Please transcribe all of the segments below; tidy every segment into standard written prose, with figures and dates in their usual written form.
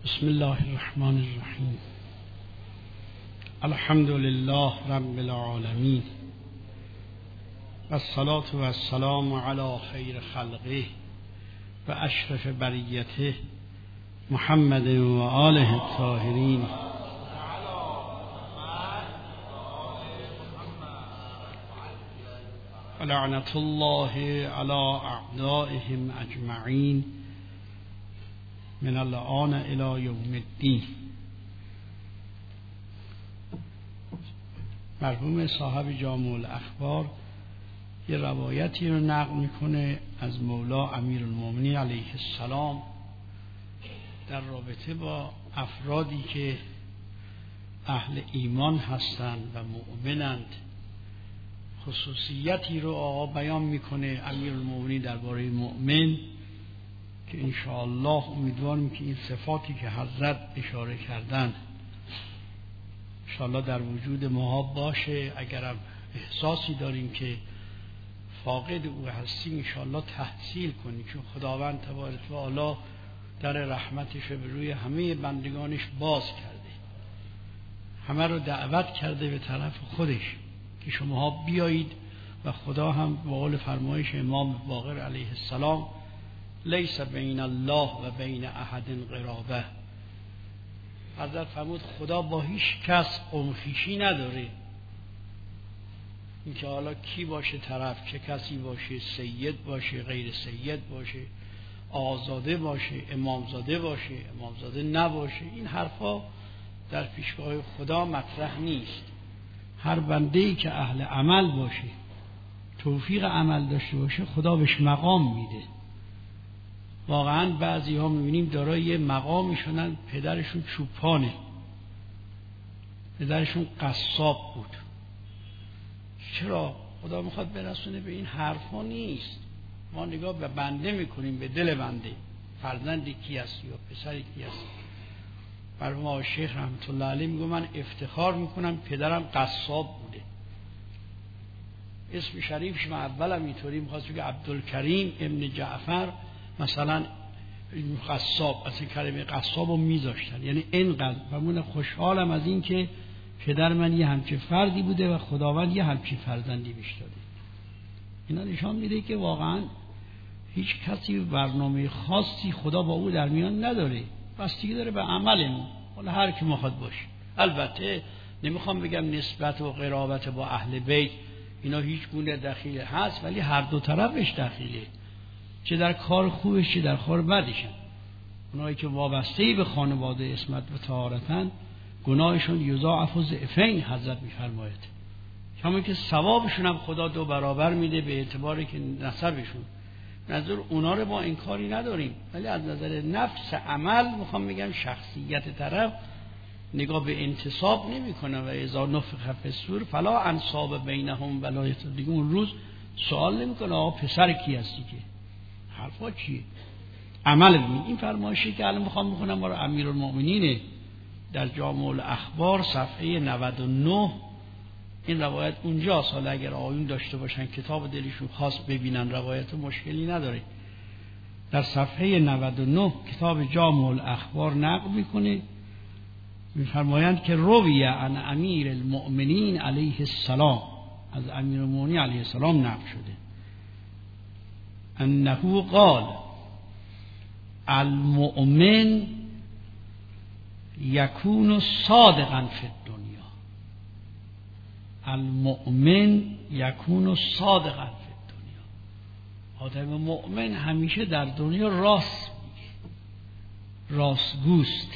بسم الله الرحمن الرحیم. الحمد لله رب العالمین و الصلاة و السلام علی خیر خلقه و اشرف بریته محمد و آله الطاهرین و لعنت الله علی اعدائهم اجمعین من الآن الی یوم الدین. مرحوم صاحب جامع الاخبار یه روایتی رو نقل میکنه از مولا امیرالمومنین علیه السلام در رابطه با افرادی که اهل ایمان هستند و مؤمنند. خصوصیتی رو آقا بیان میکنه امیرالمومنین درباره مؤمن که انشاءالله امیدواریم که این صفاتی که حضرت اشاره کردن انشاءالله در وجود ما باشه. اگرم احساسی داریم که فاقد او هستیم انشاءالله تحصیل کنیم، چون خداوند تبارک و تعالی در رحمتش به روی همه بندگانش باز کرده، همه رو دعوت کرده به طرف خودش که شماها بیایید و خدا هم به قول فرمایش امام باقر علیه السلام لیس بین الله و بین احد قرابه. حضرت فرمود خدا با هیچ کس قومخیشی نداره، اینکه حالا کی باشه طرف، چه کسی باشه، سید باشه غیر سید باشه، آزاده باشه امامزاده باشه امامزاده نباشه، این حرفا در پیشگاه خدا مطرح نیست. هر بنده‌ای که اهل عمل باشه، توفیق عمل داشته باشه، خدا بهش مقام میده. واقعا بعضی ها میبینیم دارای یه مقامی شدن، پدرشون چوپانه، پدرشون قصاب بود. چرا؟ خدا میخواد برسونه به این حرفا نیست. ما نگاه به بنده میکنیم، به دل بنده، فرزند کی هستی یا پسر کی هستی. مرحوم آقای شیخ رحمت الله علیه میگه من افتخار میکنم پدرم قصاب بوده. اسم شریفش من اولم اینطوری میخواست بگه عبدالکریم ابن جعفر مثلا قصاب، اصلا کلمه قصاب رو میذاشتن، یعنی اینقدر و من خوشحالم از این که پدر من یه همچه فردی بوده و خداوند یه همچه فرزندی بهش داده. اینا نشان میده که واقعا هیچ کسی برنامه خاصی خدا با او در میان نداره، بستگی داره به عملمون، حالا هر کی میخواد باشه. البته نمیخوام بگم نسبت و قرابت با اهل بیت اینا هیچ گونه دخیل هست، ولی هر دو طرفش دخیله، چه در کار خوبش چه در کار بدشن. اونایی که وابسته به خانواده عصمت و طهارتن گناهشون یضاعف ضعفین حضرت میفرماید، کما که ثوابشون هم خدا 2 برابر میده به اعتباری که نسبشون. نظر اونا رو با انکاری نداریم، ولی از نظر نفس عمل میخوام بگم شخصیت طرف نگاه به انتصاب نمیکنه. و اذا نفخ فی الصور فلا انصاب بینهم ولا یتقون. اون روز سوال نمیکنه آقا پسر کی هستی، که حرفا چیه؟ عمل ببین. این فرمایشی که الان میخوام بخونم برای امیرالمومنین در جامع الاخبار صفحه 99. این روایت اونجاست، حالا اگر آیون داشته باشن کتاب دلشون خواست ببینن روایت مشکلی نداره. در صفحه 99 کتاب جامع الاخبار نقل میکنه، میفرمایند که روی عن امیر المؤمنین علیه السلام، از امیرالمومنین علیه السلام نقل شده انه قال المؤمن یکون صادقا فی الدنیا. المؤمن یکون صادقا فی الدنیا. آدم مؤمن همیشه در دنیا راست میگه، راستگوست،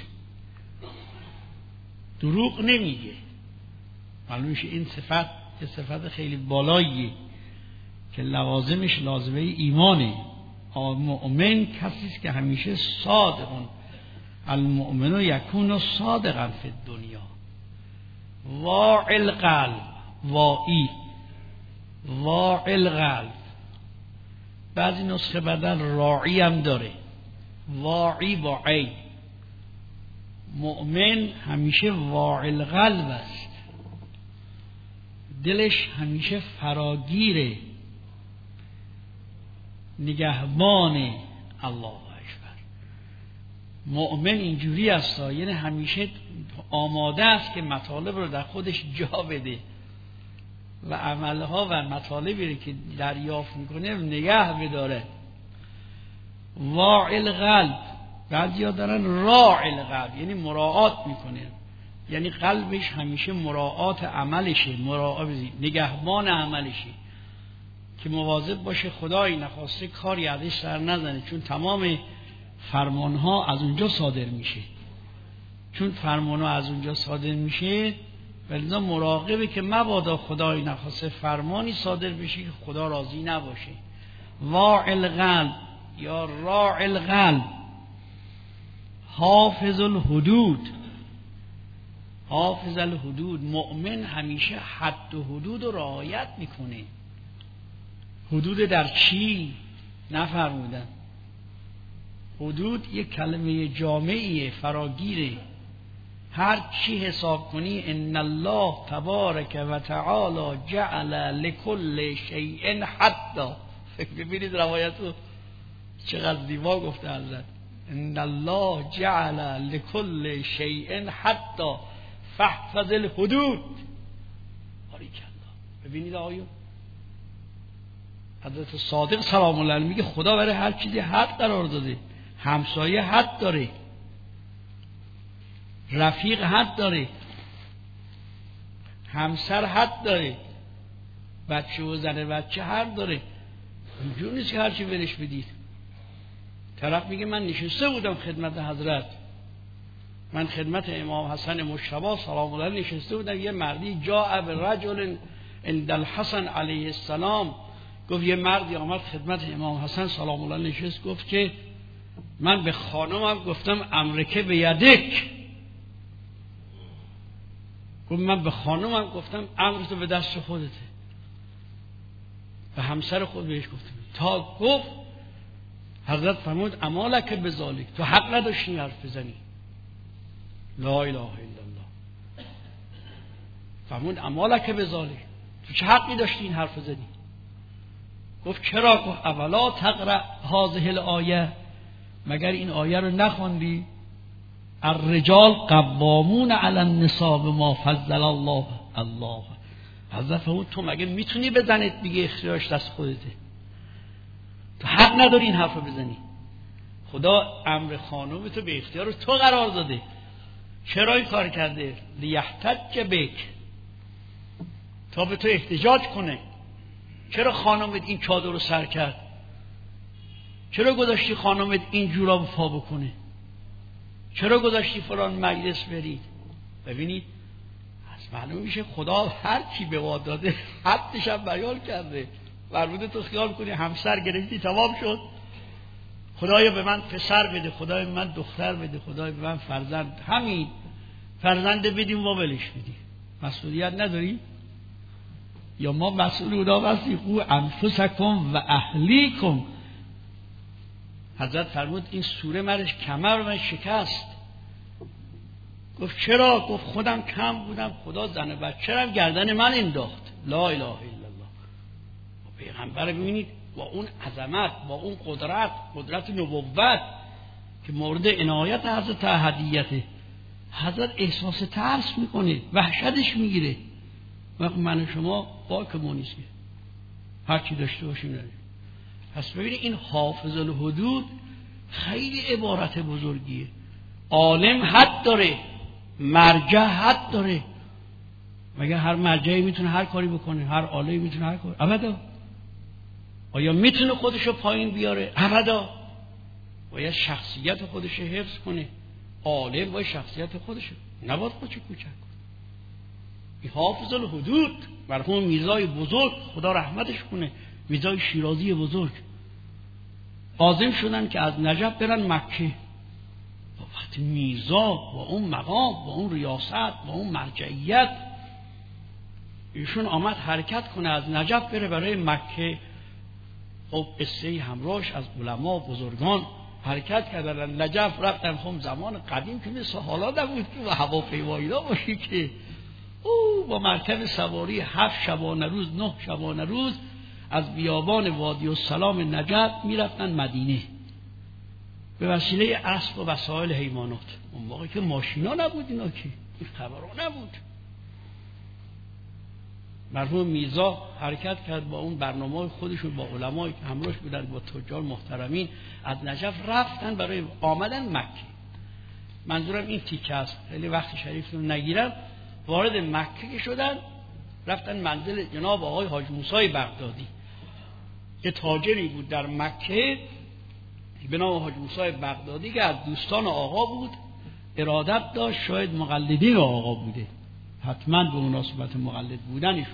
دروغ نمیگه. معلوم میشه این صفت یه صفت خیلی بالاییه که لوازمش لازمه ایمانه. مؤمن کسی است که همیشه صادقون. المؤمن یکون صادقا فی الدنیا واعی القلب. واعی القلب. بعضی نسخه بدن راعی هم داره، واعی با عی. مؤمن همیشه واعی القلب است، دلش همیشه فراگیره، نگهبان. الله اکبر. مؤمن اینجوری است، یعنی همیشه آماده است که مطالب رو در خودش جا بده و عملها و مطالبی که دریافت میکنه نگه بداره. واعل قلب، بعضیا دارن راعل قلب، یعنی مراعات میکنه، یعنی قلبش همیشه مراعات عملشه، نگهبان عملشه که مواظب باشه خدای نخواسته کاری ازش سر نزنه، چون تمام فرمانها از اونجا صادر میشه. چون فرمانها از اونجا صادر میشه ولذا مراقبه که مبادا خدای نخواسته فرمانی صادر بشه که خدا راضی نباشه. واعل قلب یا راعل قلب، حافظ الحدود. حافظ الحدود، مؤمن همیشه حد و حدود رو رعایت میکنه. حدود در چی؟ نفرمودن. حدود یک کلمه جامعیه، فراگیره، هر چی حساب کنی ان الله تبارک و تعالی جعل لكل شیء حدا. ببینید روایتو چقدر زیبا گفته حضرت، ان الله جعل لكل شیء حدا فاحفظ الحدود. ببینید آقایون، حضرت صادق سلام الله علیه میگه خدا برای هر چیزی حد قرار داده. همسایه حد داره، رفیق حد داره، همسر حد داره، بچه و زن بچه حد داره. اینجور نیست که هر چی برش بدید. طرف میگه من نشسته بودم خدمت حضرت، من خدمت امام حسن مجتبی سلام الله علیه نشسته بودم، یه مردی جاء برجل عند الحسن علیه السلام، گفت یه مردی آمد خدمت امام حسن سلام الله علیه نشست، گفت که من به خانمم گفتم امرکه به یدک. گفت من به خانمم گفتم امرتو به دست خودته. به همسر خود بهش گفتم، تا گفت حضرت فرمود امالک بذالک، تو حق نداشتی حرف بزنی. لا اله الا الله. فرمود امالک بذالک، تو چه حقی داشتی این حرف زدی؟ گفت چرا؟ گفت اولا تقرأ هذه الآیه، مگر این آیه رو نخوندی؟ الرجال قوامون علی النساء بما فضل الله. الله حضرت فرمود تو مگه میتونی بزنت دیگه، اختیارش دست خودته، تو حق نداری این حرف رو بزنی. خدا امر خانم تو به اختیار تو قرار داده. چرا این کار کرده؟ لیحتج بک، تا به تو احتجاج کنه. چرا خانمت این چادر رو سر کرد؟ چرا گذاشتی خانمت این جوراب پا بکنه؟ چرا گذاشتی فلان مجلس برید؟ ببینید از معلوم میشه خدا هر کی به واد داده حدش هم بیان کرده. فرموده تو خیال کنی همسر گرفتی تمام شد، خدایا به من پسر بده، خدایا به من دختر بده، خدایا به من فرزند، همین فرزند بدیم و ولش بدیم، مسئولیت نداری؟ یا ما مسئول اونا هستیم؟ قو انفسکم و اهلیکم. حضرت فرمود این سوره مرش کمر من شکست. گفت چرا؟ گفت خودم کم بودم، خدا زن و بچه رم گردن من انداخت. لا اله الا الله. پیغمبر ببینید با اون عظمت، با اون قدرت نبوت که مورد عنایت حضرت احدیته، حضرت احساس ترس میکنه، وحشتش میگیره. وقت من و شما باکمون نیست که هر چی داشته باشیم نداریم. پس ببینید این حافظ الحدود خیلی عبارت بزرگیه. عالم حد داره، مرجع حد داره. مگر هر مرجعی میتونه هر کاری بکنه؟ هر عالمی میتونه هر کاری؟ ابدا. آیا میتونه خودشو پایین بیاره؟ ابدا. باید شخصیت خودشو حفظ کنه. عالم باید شخصیت خودشو، نباید خودشو کوچک کنه. این حافظ الحدود مرحوم میرزای بزرگ خدا رحمتش کنه، میرزای شیرازی بزرگ، عازم شدن که از نجف برن مکه. وقتی میرزا با اون مقام، با اون ریاست، با اون مرجعیت، ایشون آمد حرکت کنه از نجف بره برای مکه. خب قصه همراهش از علما بزرگان حرکت کردن نجف رفتن. خب زمان قدیم که مثل حالا نبود که هواپیمایی باشی که او با مرکب سواری 7 شبانه روز 9 شبانه روز از بیابان وادی السلام نجف میرفتن مدینه. به وسیله اسب و وسایل حیوانات. اون موقع که ماشینا نبود، اینا که این خبرها نبود. مرحوم میرزا حرکت کرد با اون برنامه خودشون، با علمایی که همراهش بودن، با تجار محترمین، از نجف رفتن برای آمدن مکه. منظورم این تیکه است، خیلی وقت شریفتون نگیرم. وارد مکه که شدن، رفتن منزل جناب آقای حاج موسی بغدادی که تاجری بود در مکه به نام حاج موسی بغدادی که از دوستان آقا بود، ارادت داشت شاید مقلدین آقا بوده، حتما به مناسبت مقلد بودن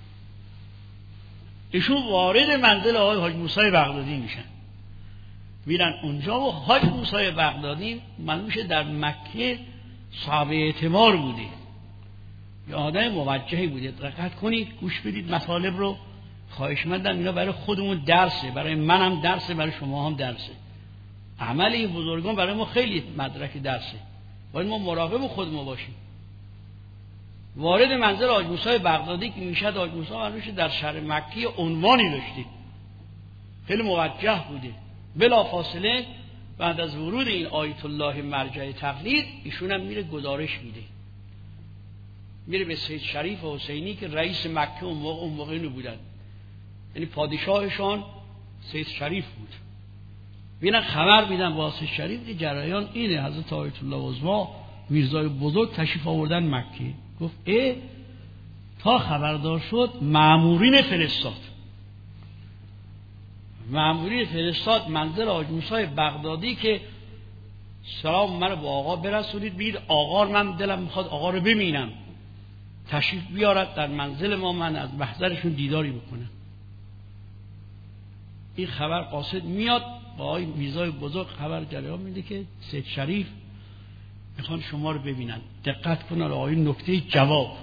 ایشون وارد منزل آقای حاج موسی بغدادی میشن، میرن اونجا و حاج موسی بغدادی معلوم شه در مکه صاحب اعتبار بوده، یه آدم موجهی بوده. دقت کنید، گوش بدید مطالب رو، خواهشمندم. اینا برای خودمون درسه، برای منم درسه، برای شما هم درسه. عمل این بزرگان برای ما خیلی مدرک درسه، باید ما مراقب خودمون باشیم. وارد منزل حاج موسی بغدادی که میشد، حاج موسی معلومه در شهر مکه عنوانی داشته، خیلی موجه بوده. بلا فاصله بعد از ورود این آیت الله مرجع تقلید، ایشون هم میره گزارش میده، میره به سید شریف حسینی که رئیس مکه اون موقع اینو بودن، یعنی پادشاهشان سید شریف بود. میرن خبر میدن با سید شریف که جریان اینه، حضرت آیت الله عظما میرزای بزرگ تشریف آوردن مکه. گفت تا خبردار شد مامورین فرستاد منزل حاج موسی بغدادی که سلام من با آقا برسونید، بید آقا من دلم میخواد آقا رو ببینم، تشریف بیارد در منزل ما، من از محضرشون دیداری بکنم. این خبر قاصد میاد با آقای میرزای بزرگ خبر جریان میده که سید شریف میخوان شما رو ببینن. دقت کنن آقای نکته جواب،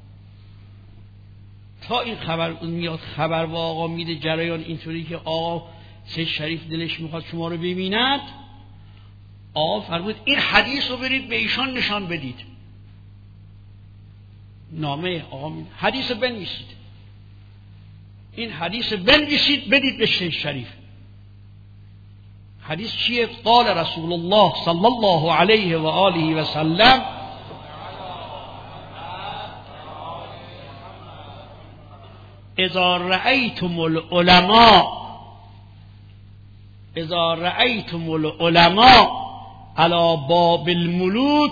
تا این خبر میاد، خبر با آقا میده جریان اینطوری که آقا سید شریف دلش میخواد شما رو ببیند. آقا فرمود این حدیث رو برید به ایشان نشان بدید. نامه آقا میده حدیث بنویسید، این حدیث بنویسید بدید به سید شریف. حدیث چیه؟ قال رسول الله صلی الله علیه و آله و سلم اذا رأیتم العلماء على باب الملوك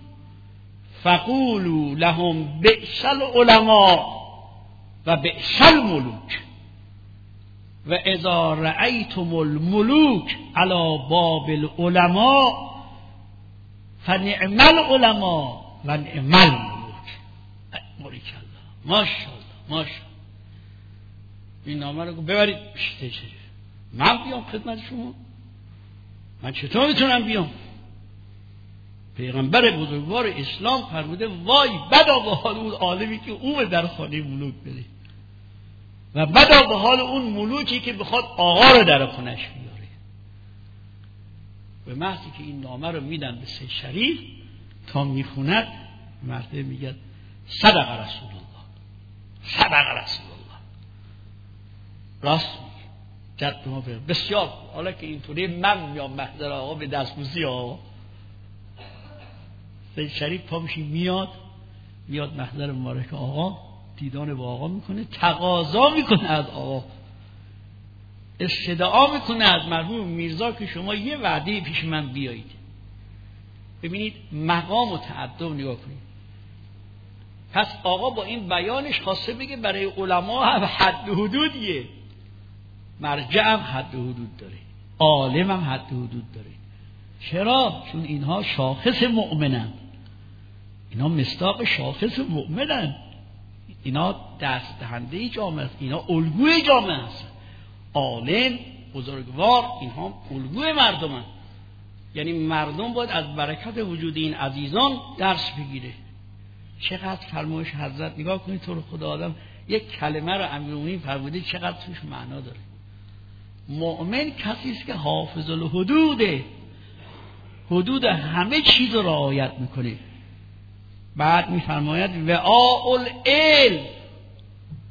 فقولوا لهم بئس العلماء و بئس الملوك و اذا رأیتم الملوك على باب العلماء فنعم العلماء و نعم الملوك. بارک الله، ماشاءالله. این نامه رو ببرید پیش شریف. من بیام خدمت شما؟ من چطور میتونم بیام؟ پیغمبر بزرگوار اسلام فرموده وای بدا به حال اون عالمی که او در خانه ملوک بره و بدا به حال اون ملوکی که بخواد آقا رو در خونش بیاره. به محضی که این نامه رو میدن به سید شریف، تا میخوند مرده میگه صدق رسول الله. راست میگه، جد ما بسیار. حالا که اینطوری من میام محضر آقا به دستبوسی آقا، سید شریف پا میشه میاد محضر مبارک آقا، دیدان با آقا میکنه، تقاضا میکنه از آقا، استدعا میکنه از مرحوم میرزا که شما یه وعده پیش من بیایید. ببینید مقام و تأدب نگاه کنید. پس آقا با این بیانش خواسته بگه برای علما هم حد و حدودیه، مرجع هم حد و حدود داره، عالم هم حد و حدود داره. چرا؟ چون اینها شاخص مؤمنن، اینا مصداق شاخص مؤمنن، اینا دست دهنده جامعه است، اینا الگوی جامعه است. عالم بزرگوار اینها الگوی مردمن، یعنی مردم باید از برکت وجود این عزیزان درس بگیره. چقدر فرمایش حضرت، نگاه کنید تو رو خدا، آدم یک کلمه رو امیرالمومنین فرموده چقدر توش معنا داره. مؤمن کسی است که حافظ الحدوده، حدود همه چیز رو رعایت میکنه. بعد میفرماید وعاء العلم،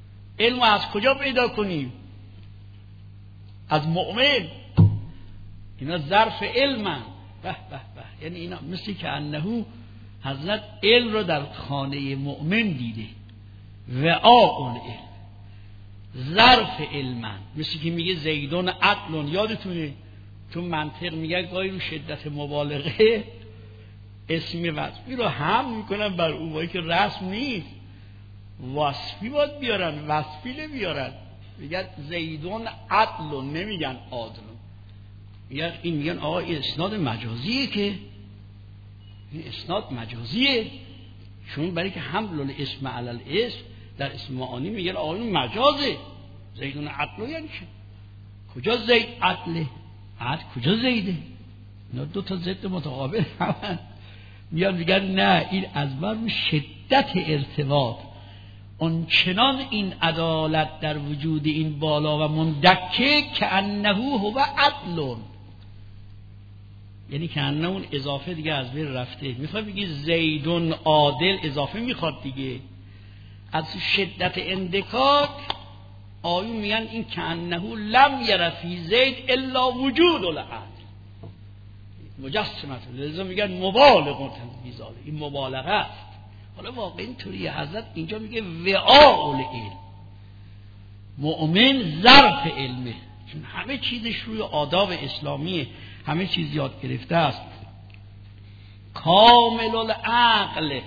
علم از کجا پیدا کنیم؟ از مؤمن. اینا ظرف علمن. به به به. یعنی اینا مثل که انه حضرت علم رو در خانه مؤمن دیده. وعاء العلم، ظرف علمن. مثل که میگه زیدون عقل. یادتونه تو منطق میگه گاهی رو شدت مبالغه اسمی وصفی رو هم میکنن بر اونایی که رسم نیست، وصفی باید بیارن، وصفی نمیارن. میگن زیدون عدل، نمیگن عادل. میگن آقا این اسناد مجازیه، که این اسناد مجازیه، چون برای که حمل الاسم علی الاسم در اسم معانی میگن آقا این مجازه. زیدون عدل یعنی چه؟ کجا زید عدله؟ عدل کجا زیده؟ اینا دو تا ضد متقابل همن. میگن نه، این از بر شدت ارتباط اونچنان این عدالت در وجود این بالا و مندکه که انه هو عدل، یعنی که انه اون اضافه دیگه از بین رفته. میخواد بگی زیدون عادل، اضافه میخواد دیگه. از شدت اندکاک آیون میگن این که انه لم یرفی زید الا وجود العدل مجسمت، لذا میگن مبالغ تنزیزاله، این مبالغه است. حالا واقعا اینطوریه. حضرت اینجا میگه وعاء العلم، مؤمن ظرف علمه، چون همه چیزش روی آداب اسلامیه، همه چیز یاد گرفته است. کامل العقل،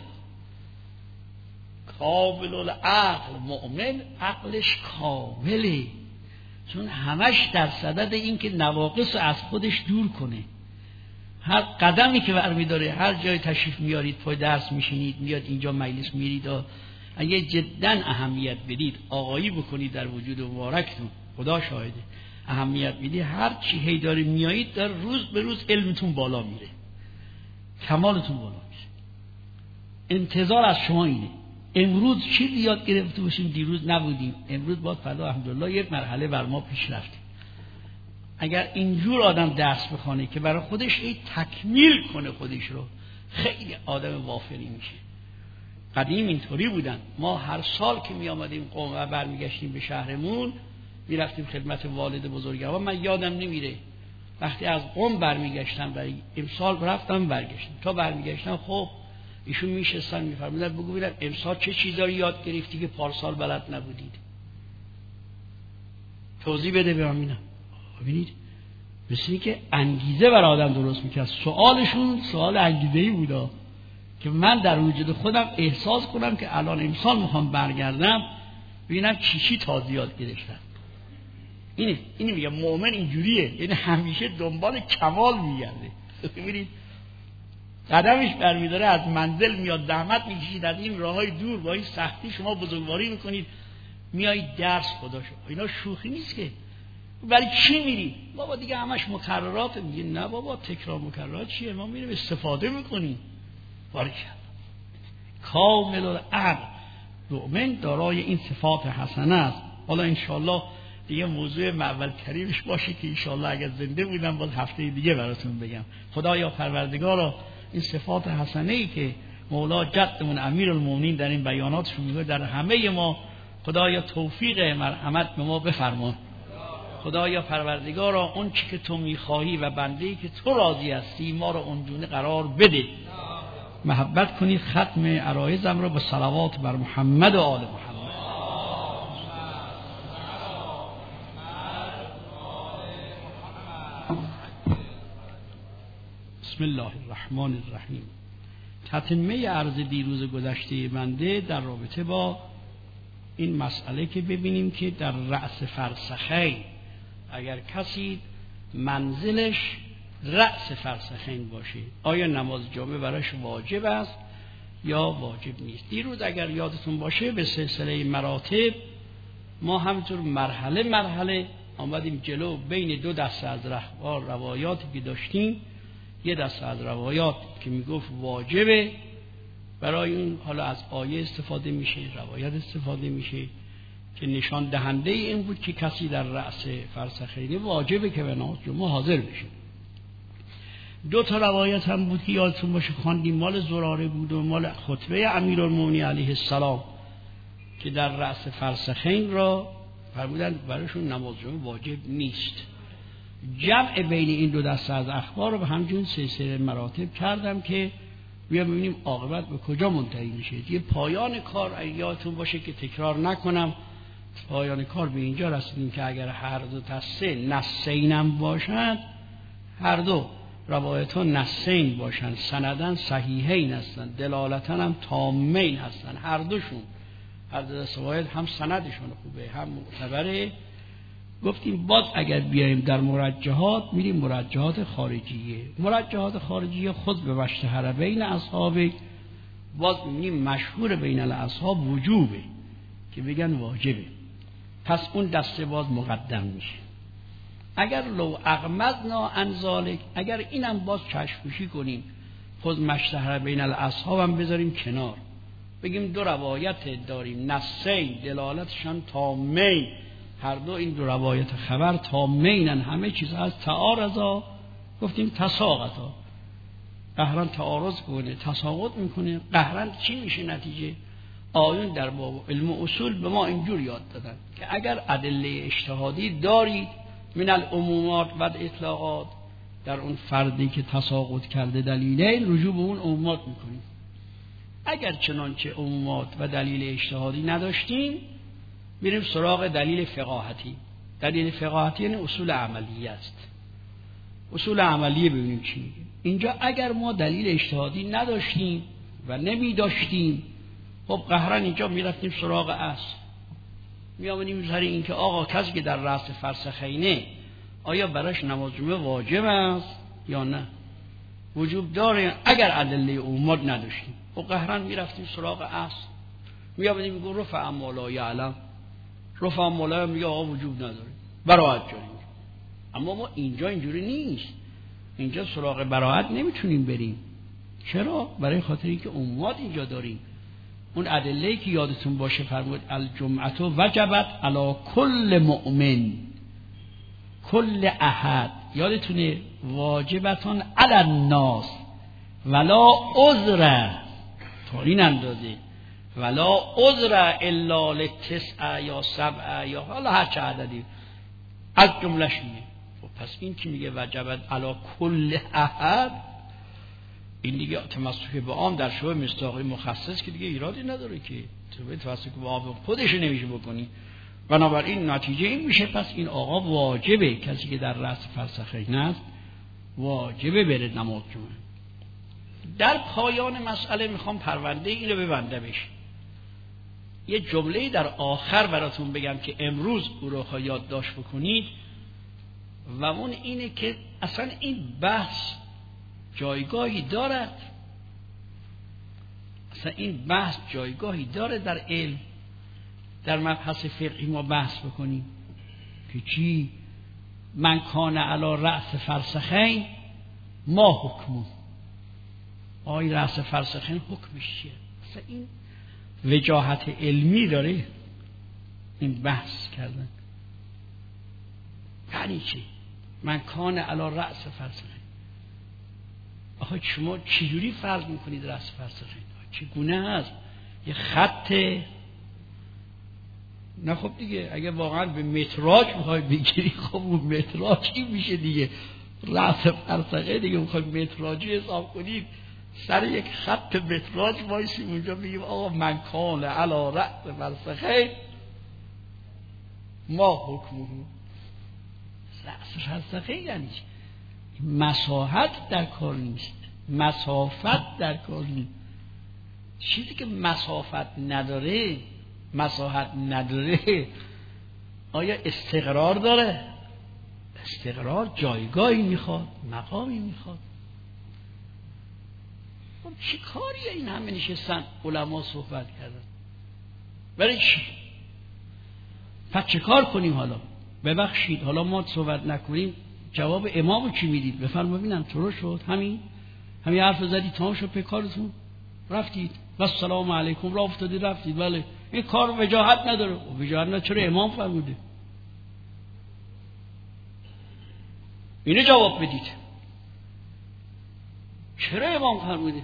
کامل العقل، مؤمن عقلش کامله، چون همش در صدد این که نواقص از خودش دور کنه. هر قدمی که برمی‌داره، هر جای تشریف میارید، پای درس میشینید، میاد اینجا مجلس میرید، اگه جدا اهمیت بدید، آقایی بکنید در وجود مبارکتون، خدا شاهده اهمیت بدید، هر چی هی داره میایید، در روز به روز علمتون بالا میره، کمالتون بالا میره. انتظار از شما اینه. امروز چیزی یاد گرفته باشیم دیروز نبودیم، امروز باید فردا الحمدلله یک مرحله بر ما پیش رفتیم. اگر اینجور آدم درس بخونه که برای خودش تکمیل کنه خودش رو، خیلی آدم وافری میشه. قدیم اینطوری بودن. ما هر سال که می آمدیم قم و برمیگشتیم به شهرمون، میرفتیم خدمت والد بزرگوار. من یادم نمیره وقتی از قم برمیگشتم، برای امسال رفتم برگشتم، تا برمیگشتم خب ایشون میشستن میفرمودن بگو ببینم امسال چه چیزایی یاد گرفتی که پارسال بلد نبودید، توضیح بده به من. ببینید مثل که انگیزه بر آدم درست میکرد. سوالشون سوال انگیزه‌ای بودا که من در وجود خودم احساس کنم که الان امسال میخوام برگردم ببینم چی تازه یاد گرفتم. اینه میگم مؤمن اینجوریه، یعنی همیشه دنبال کمال میگرده. ببینید قدمش برمیداره، از منزل میاد، زحمت میکشید، از این راههای دور با این سختی شما بزرگواری میکنید، میایید درس. خدا شد اینا شوخی نیست که. برای چی میری؟ بابا دیگه همش مکررات. میگه نه بابا تکرار مکررات چیه، ما میریم استفاده میکنیم. بارک کامل العقل، مؤمن دارای این صفات حسنه است. حالا انشالله دیگه موضوع معول کریمش باشه که انشالله اگر زنده بودم باز هفته دیگه براتون بگم. خدایا پروردگارا این صفات حسنه ای که مولا جدمون امیرالمومنین در این بیاناتش میگه در همه ما، خدایا توفیق مرحمت به ما بفرما. خدایا پروردگارا اون چی که تو میخواهی و بنده‌ای که تو راضی هستی ما رو اونجونه قرار بده. محبت کنید ختم عرایزم رو به صلوات بر محمد و آل محمد. بسم الله الرحمن الرحیم. تتمه عرض دیروز گذشته بنده در رابطه با این مسئله که ببینیم که در رأس فرسخین اگر کسی منزلش رأس فرسخین باشه آیا نماز جمعه براش واجب است یا واجب نیست. دیروز اگر یادتون باشه به سلسله مراتب ما همینطور مرحله آمدیم جلو. بین دو دسته از روایاتی که داشتیم، یه دسته از روایات که میگفت واجبه، برای اون حالا از آیه استفاده میشه، روایت استفاده میشه که نشان دهنده این بود که کسی در رأس فرسخینه واجبه که به نماز جمعه حاضر بشه. دو تا روایت هم بود که یادتون باشه خواندیم، مال زراره بود و مال خطبه امیرالمومنین علیه السلام که در رأس فرسخین را فرمودن برایشون نماز جمعه واجب نیست. جمع بین این دو دسته از اخبار رو به همچون سلسله مراتب کردم که بیا ببینیم عاقبت به کجا منتهی میشه. یه پایان کار یادتون باشه که تکرار نکنم، پایان کار به اینجا رسیدیم که اگر هر دو دسته نسین هم باشند، هر دو روایت ها نسین باشند، سندن صحیحین هستند، دلالتن هم تامین هستند، هر دوشون، هر دو دسته روایت هم سندشون خوبه هم معتبره. گفتیم باز اگر بیایم در مرجحات، میریم مرجحات خارجیه. مرجحات خارجیه خود به مشتهر بین اصحاب، باز میبینیم مشهور بین الاصحاب وجوبه که بگن واجبه، پس اون دسته باز مقدم میشه. اگر لو اغمضنا عن ذلک، اگر اینم باز چشم‌پوشی کنیم، خود مشتهر بین الاصحاب هم بذاریم کنار، بگیم دو روایت داریم نسین دلالتشان تامین، هر دو این دو روایت خبر تامینن، همه چیز از تعارضا، گفتیم تساقطا، قهرن تعارض کنه تساقط میکنه، قهرن چی میشه نتیجه؟ آیون در باب علم اصول به ما اینجور یاد دادن که اگر ادله اجتهادی دارید من العمومات و اطلاقات، در اون فردی که تساقط کرده دلیله رجوع به اون عمومات میکنیم. اگر چنانچه عمومات و دلیل اجتهادی نداشتیم، میریم سراغ دلیل فقاهتی. دلیل فقاهتی یعنی اصول عملیه است. اصول عملیه ببینیم چی میگه. اینجا اگر ما دلیل اجتهادی نداشتیم و نمی داشتیم، خب قهرن اینجا میرفتیم سراغ اصل، میامونیم سر این که آقا کسی که در رأس فرسخینه آیا براش نماز جمعه واجب است یا نه، وجوب داره اگر ادله عمومات نداشتیم. خب قهرن میرفتیم سراغ اصل، میامونیم میگم رفع مولا یعلم، رفع مولا میگه آقا وجوب نداره، براءت جاری. اما ما اینجا اینجوری نیست، اینجا سراغ براءت نمیتونیم بریم. چرا؟ برای خاطر اینکه عمومات اینجا داریم. اون ادله‌ای که یادتون باشه فرمود الجمعه وجبت علی کل مؤمن کل احد، یادتونه واجبتون علی الناس ولا عذر، تا این اندازه ولا عذر الا لتسع یا سبع یا حالا هر چه عددی از جملهش میگه. پس این که میگه وجبت علی کل احد، این دیگه تمسک به عام در شبه مصداقی مخصص که دیگه ایرادی نداره که تمسک به عام خودش نمیشه بکنی. بنابراین نتیجه این میشه پس این آقا واجبه، کسی که در رأس فرسخین است واجبه بره نماز جمعه. در پایان مسئله میخوام پرونده اینو ببنده بشه. یه جمله در آخر براتون بگم که امروز او رو یادداشت بکنید و اون اینه که اصلا این بحث جایگاهی دارد، اصلا این بحث جایگاهی داره در علم، در مبحث فقهی ما بحث بکنیم که چی؟ من کان علی رأس فرسخین ما حکمه، آی رأس فرسخین حکمش چیه؟ اصلا این وجاهت علمی داره این بحث کردن. یعنی چی؟ من کان علی رأس فرسخین، آخه شما چجوری فرض میکنید رأس فرسخین؟ چگونه هست؟ یه خطه؟ نه خب دیگه اگه واقعا به متراج میخوای بگیری، خب اون متراجی میشه دیگه، رأس فرسخه دیگه. میخوای متراجی حساب کنید، سر یک خط متراج وایسیم اونجا بگیم آقا من کان علی رأس فرسخه ما حکمه. رأس فرسخه یعنی مساحت در کار نیست، مسافت در کار نیست. چیزی که مسافت نداره، مساحت نداره، آیا استقرار داره؟ استقرار جایگاهی میخواد، مقامی میخواد. خب چی کاریه این همه نشستن علما صحبت کردن؟ برای چی؟ پس چه کار کنیم حالا؟ ببخشید حالا ما صحبت نکنیم، جواب امامو چی میدید؟ بفرم ببینم تو شد همین حرف زدی تمام شد به کارتون رفتید و السلام علیکم را افتادید رفتید. بله این کار وجاهت نداره. وجاهت نداره چرا امام فرموده؟ اینو جواب بدید، چرا امام فرموده؟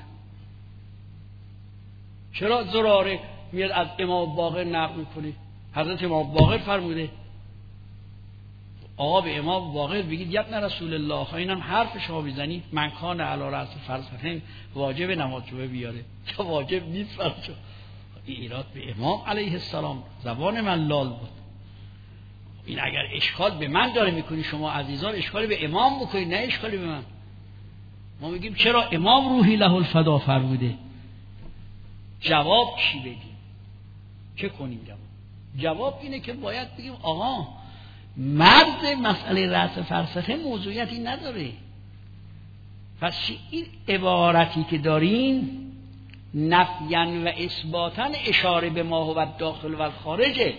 چرا زراره میاد از امام باقر نقل میکنه؟ حضرت امام باقر فرموده. آقا به امام واقع بگید یبن رسول الله، اینم حرف شما بزنید من کان علی رأس فرسخین واجب نماز جمعه بیاره که واجب نیست فرض. این ایراد به امام علیه السلام، زبان من لال بود. این اگر اشکال به من داره میکنی شما عزیزان، اشکال به امام بکنید نه اشکال به من. ما میگیم چرا امام روحی له الفدا فرموده. جواب چی بگیم؟ چه کنیم جواب اینه که باید بگیم آقا مرز مسئله رأس فرسخه موضوعیتی نداره. پس این عبارتی که دارین نفیاً و اثباتاً اشاره به ما هو داخل و خارجه.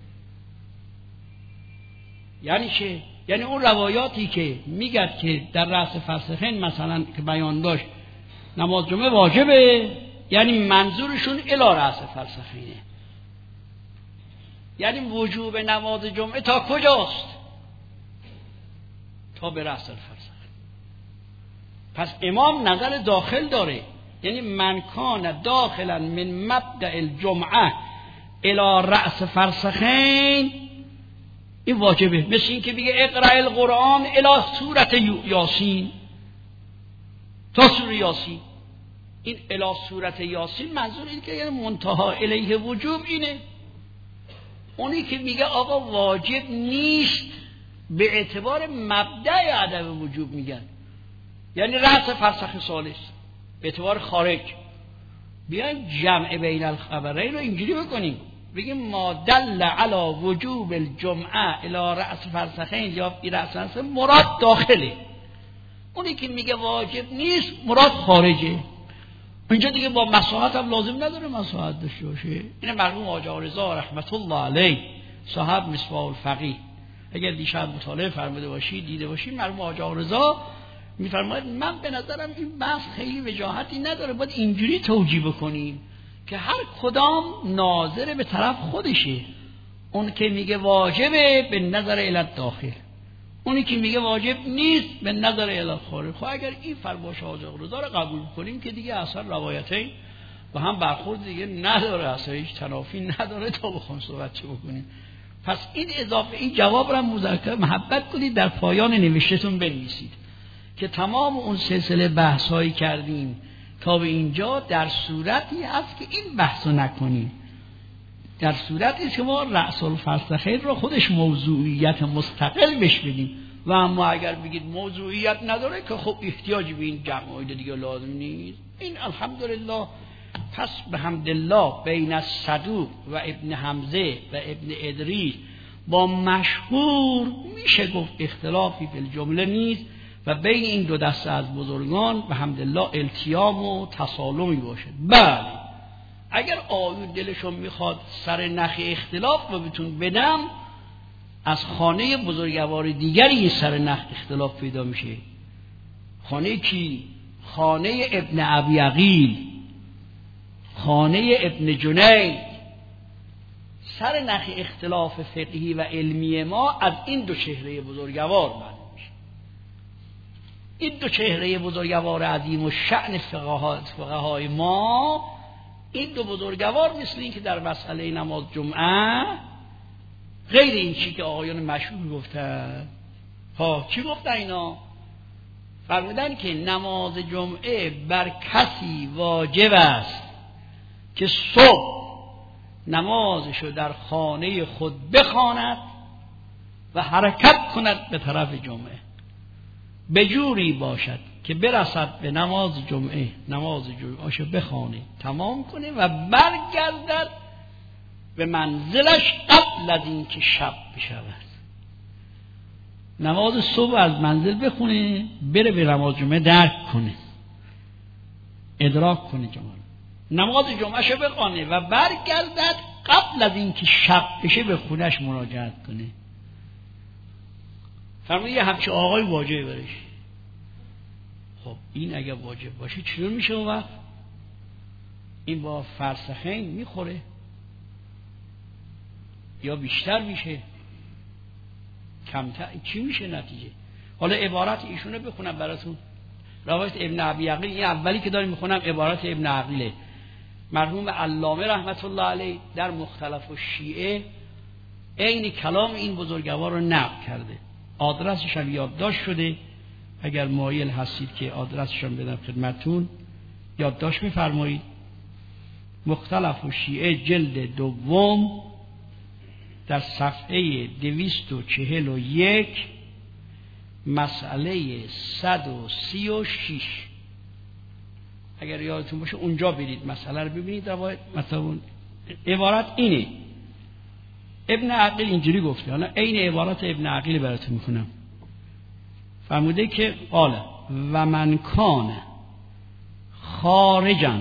یعنی چه؟ یعنی اون روایاتی که میگد که در رأس فرسخین مثلا که بیان داشت نماز جمعه واجبه، یعنی منظورشون الی رأس فرسخینه. یعنی وجوب نماز جمعه تا کجاست؟ تا به رأس الفرسخ. پس امام نظر داخل داره، یعنی من کان داخلا من مبدأ الجمعه الی رأس فرسخین این واجبه. مثل این که بگه اقرأ القرآن الی سورة یاسین، تا سوره یاسین. این الی سورة یاسین منظور این که یعنی منتها الیه وجوب اینه. اونی که میگه آقا واجب نیست به اعتبار مبدأ عدم وجوب میگن، یعنی رأس فرسخ ثالث به اعتبار خارج. بیاین جمع بین الخبرین رو اینجوری بکنیم، بگیم ما دل علی وجوب الجمعه الی رأس فرسخین یا فی رأس فرسخین مراد داخله. اونی که میگه واجب نیست مراد خارجه. اینجا دیگه با مساحت هم لازم نداره مساحت داشته باشه. این مرحوم آقا رضا رحمت الله علیه صاحب مصباح الفقیه، اگر دیشب مطالعه فرموده باشید دیده باشید، مرحوم آقا رضا میفرماید من به نظرم این بحث خیلی وجاهتی نداره، باید اینجوری توجیه بکنیم که هر کدام ناظر به طرف خودشه. اون که میگه واجبه به نظر علت داخل، اونی که میگه واجب نیست به نظر علت خارج. خب اگر این فرمایش آقا رضا رو قبول کنیم که دیگه اصلا روایتین و هم برخورد دیگه نداره، اصلا هیچ تنافی نداره تا بخوام صحبت چه بکنیم. پس این اضافه این جواب رو مذاکره محبت کنید در پایان نوشتتون بنویسید که تمام اون سلسله بحثایی کردیم تا به اینجا در صورتی هست که این بحثو نکنیم، در صورتی که ما رأس الفرسخین رو خودش موضوعیت مستقل بش بدیم. و اما اگر بگید موضوعیت نداره که خب احتیاجی به این جمع‌های دیگه لازم نیست. این الحمدلله. پس به حمدالله بین الصدوق و ابن حمزه و ابن ادریس با مشهور میشه گفت اختلافی فی الجمله نیست و بین این دو دسته از بزرگان به حمدالله التیام و تصالمی باشه. بله اگر آیون دلشون میخواد سر نخ اختلاف رو بهتون بدم، از خانه بزرگوار دیگری این سر نخ اختلاف پیدا میشه. خانه کی؟ خانه ابن ابی عقیل، خانه ابن جنید. سر نخ اختلاف فقهی و علمی ما از این دو چهره بزرگوار معلوم میشه. این دو چهره بزرگوار عظیم و شأن فقهای ما، این دو بزرگوار مثل این که در مسئله نماز جمعه غیر این چی که آقایان مشهور گفتن. ها چی گفتن اینا؟ فرمودن که نماز جمعه بر کسی واجب است که صبح نمازشو در خانه خود بخواند و حرکت کند به طرف جمعه، به جوری باشد که برسد به نماز جمعه آشو بخوانه تمام کنه و برگردد به منزلش قبل از این که شب بشود. نماز صبح از منزل بخونه، بره به نماز جمعه درک کنه، ادراک کنه جمعه، نماز جمعهشو بخوانه و برگردد قبل از این که شب بشه به خونش مراجعت کنه. فرمودن یه همچه آقای واجب برش. خب این اگه واجب باشه چطور میشه اون وقت؟ این با فرسخین میخوره یا بیشتر میشه کمتر؟ چی میشه نتیجه؟ حالا عبارت ایشونه بخونم براتون. روایت ابن ابی عقیل، این اولی که داریم میخونم عبارت ابن عقیله، مرحوم علامه رحمت الله علیه در مختلف الشیعه عین کلام این بزرگوار رو نقل کرده. آدرسش هم یادداشت شده، اگر مایل هستید که آدرسش هم بدم خدمتون یادداشت می‌فرمایید. مختلف شیعه جلد دوم در صفحه 241 مسئله 136. اگر یادتون باشه اونجا برید مسئله رو ببینید. مثلا عبارت اینه، ابن عقیل اینجوری گفته، حالا عین عبارت ابن عقیل براتون میخونم. فرموده که قال و من کان خارجا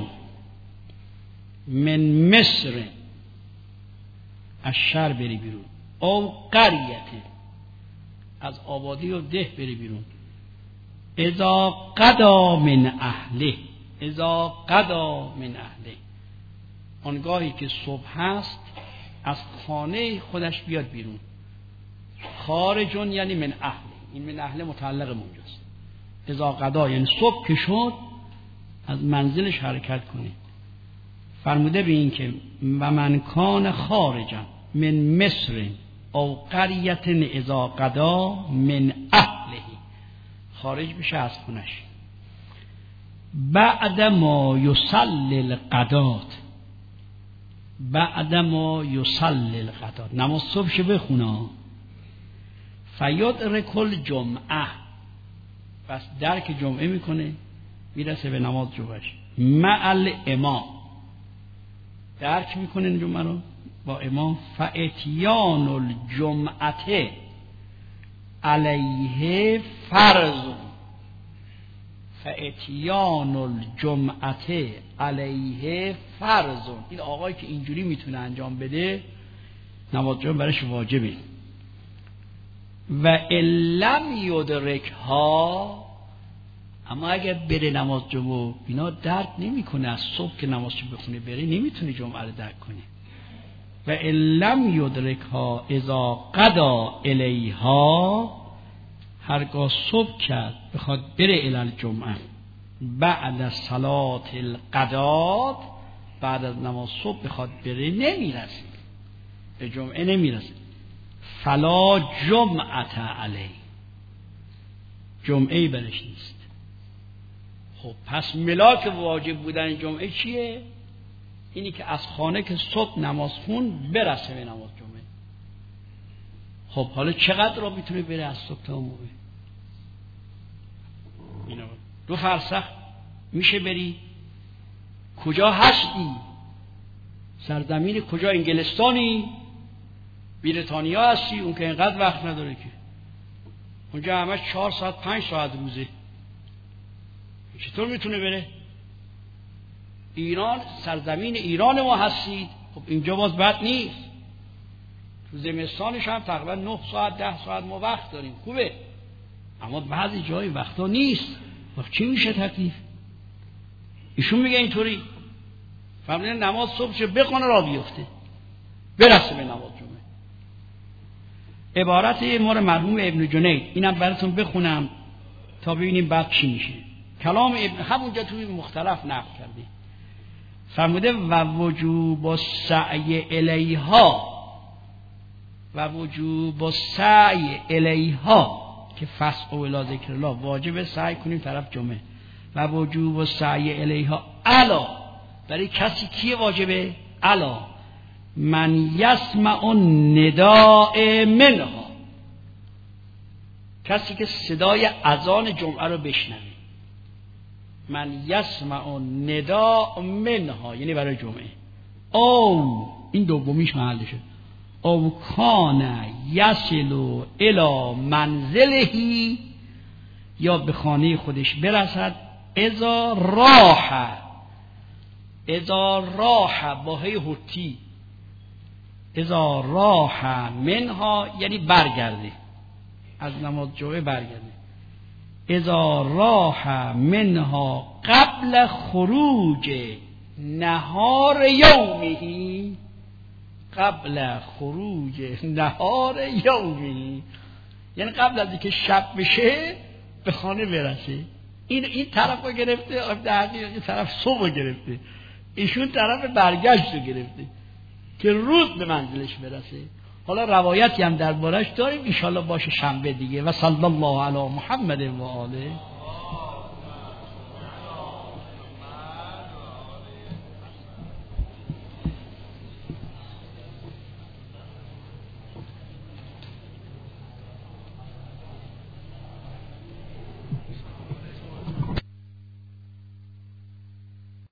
من مصر، از شهر بری بیرون، او قریت، از آبادی و ده بری بیرون، اذا قضا من اهله، اذا قضا من اهله، آنگاهی که صبح هست از خانه خودش بیاد بیرون. خارجون یعنی من اهله، این من اهله متعلق اونجاست. اذا قضا یعنی صبح که شد از منزلش حرکت کنه. فرموده به این که و من کان خارجا من مصر او قریت اذا قضا من اهله، خارج بشه از خونش بعد ما یصلی الغدات، بعد ما یصلی الغدات، نماز صبحش بخونه. فیدرک الجمعه، پس درک جمعه میکنه، میرسه به نماز جمعهش. مع الامام، درک میکنه جمعه رو با امام. فاتیان الجمعه علیه فرض، فاتیان الجمعه علیه فرض. این آقایی که اینجوری میتونه انجام بده نماز جمعه برش واجبه. و علم یدرکها، اما اگر بره نماز جمعه اینا درک نمیکنه، از صبح که نمازشو بخونه بره نمیتونه جمعه رو درک کنه. و علم یدرکها اذا قضا الیها، هرگاه صبح کرد بخواد بره الی الجمعه بعد صلات الغدات، بعد از نماز صبح بخواد بره نمیرسه به جمعه، نمیرسه. فلا جمعه علی، جمعه برش نیست. خب پس ملاک واجب بودن جمعه چیه؟ اینی که از خانه که صبح نماز خون برسه به نماز جمعه. خب حالا چقدر را میتونه بره از صبح تا موقع؟ اینا 2 فرسخ میشه بری. کجا هستی؟ سرزمین کجا؟ انگلستانی؟ بریتانیا هستی؟ اون که اینقدر وقت نداره که اونجا همش 4 ساعت 5 ساعت روزه، چطور میتونه بره؟ ایران، سرزمین ایران ما هستید. خب اینجا باز بد نیست، تو زمستانش هم تقریبا 9 ساعت 10 ساعت ما وقت داریم، خوبه. اما بعضی جای وقتا نیست. وقت چی میشه تکلیف؟ ایشون میگه اینطوری فرمودن نماز صبحش بخونه را بیفته برسه به نماز جمعه. عبارت ما مرحوم ابن جنید، اینم براتون بخونم تا ببینیم بعد چی میشه. کلام ابن همونجا توی مختلف نقل کرده. فرموده و وجوب السعی الیها، و وجوب السعی الیها که فسق و الی ذکر الله، واجب سعی کنیم طرف جمعه. و وجوب السعی الیها الا، برای کسی کیه واجبه؟ الا من یسمع النداء منها، کسی که صدای اذان جمعه رو بشنوه. من یسمع النداء منها یعنی برای جمعه. او این دومیش محلشه. او کان یصل الی منزلهی، یا به خانه خودش برسد. اذا راح، اذا راح با هی حتی، اذا راح منها یعنی برگرده، از نماز جمعه برگرده. اذا راح منها قبل خروج نهار یومه، قبل خروج نهار یومه یعنی قبل از اینکه شب بشه به خانه برسه. این طرف رو گرفته، این طرف صبح رو گرفته، ایشون طرف برگشت رو گرفته که روز به منزلش برسه. حالا روایتی هم دربارش داریم، ان شاءالله باشه شنبه دیگه. و صلی الله علی محمد و آله.